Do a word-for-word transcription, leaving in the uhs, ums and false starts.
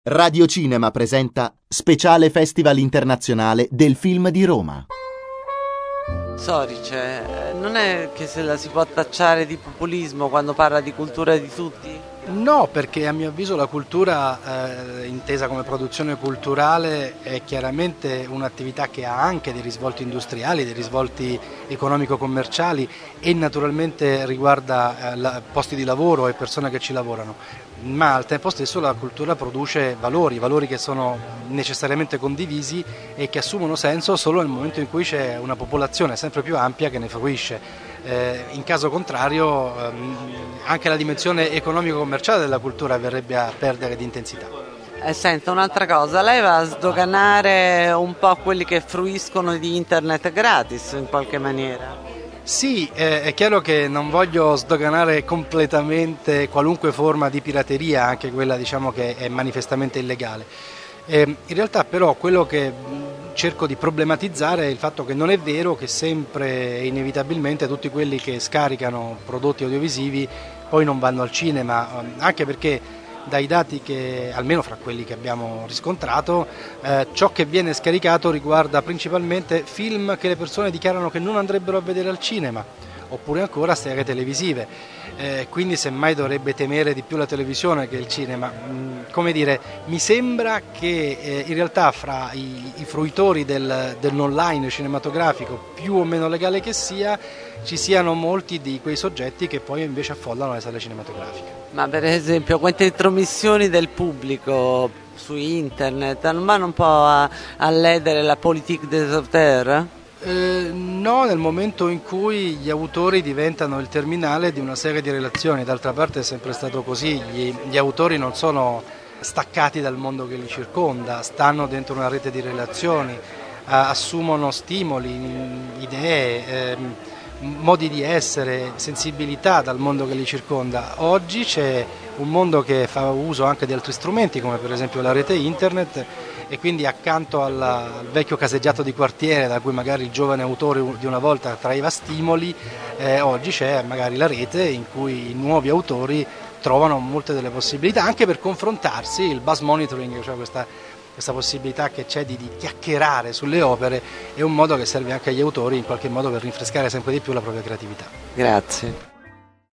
Radio Cinema presenta Speciale Festival Internazionale del Film di Roma. Sorice, non è che se la si può tacciare di populismo quando parla di cultura di tutti? No, perché a mio avviso la cultura, eh, intesa come produzione culturale, è chiaramente un'attività che ha anche dei risvolti industriali, dei risvolti economico-commerciali e naturalmente riguarda eh, la, posti di lavoro e persone che ci lavorano, ma al tempo stesso la cultura produce valori, valori che sono necessariamente condivisi e che assumono senso solo nel momento in cui c'è una popolazione sempre più ampia che ne fruisce. Eh, in caso contrario ehm, anche la dimensione economico-commerciale della cultura verrebbe a perdere di intensità. Eh, senta, un'altra cosa, lei va a sdoganare un po' quelli che fruiscono di internet gratis in qualche maniera? Sì, eh, è chiaro che non voglio sdoganare completamente qualunque forma di pirateria, anche quella diciamo che è manifestamente illegale. Eh, in realtà però quello che cerco di problematizzare è il fatto che non è vero che sempre e inevitabilmente tutti quelli che scaricano prodotti audiovisivi poi non vanno al cinema, anche perché dai dati che, almeno fra quelli che abbiamo riscontrato, eh, ciò che viene scaricato riguarda principalmente film che le persone dichiarano che non andrebbero a vedere al cinema, oppure ancora serie televisive. Eh, quindi semmai dovrebbe temere di più la televisione che il cinema. Mm, come dire, mi sembra che eh, in realtà fra i, i fruitori del, dell'online cinematografico, più o meno legale che sia, ci siano molti di quei soggetti che poi invece affollano le sale cinematografiche. Ma per esempio quante intromissioni del pubblico su internet non vanno un po' a, a ledere la politique des auteurs? Eh, no, nel momento in cui gli autori diventano il terminale di una serie di relazioni. D'altra parte è sempre stato così, gli, gli autori non sono staccati dal mondo che li circonda, stanno dentro una rete di relazioni, eh, assumono stimoli, idee, eh, modi di essere, sensibilità dal mondo che li circonda. Oggi c'è un mondo che fa uso anche di altri strumenti, come per esempio la rete internet, e quindi accanto alla, al vecchio caseggiato di quartiere da cui magari il giovane autore di una volta traeva stimoli, eh, oggi c'è magari la rete in cui i nuovi autori trovano molte delle possibilità anche per confrontarsi. Il buzz monitoring, cioè questa, questa possibilità che c'è di, di chiacchierare sulle opere, è un modo che serve anche agli autori in qualche modo per rinfrescare sempre di più la propria creatività. Grazie.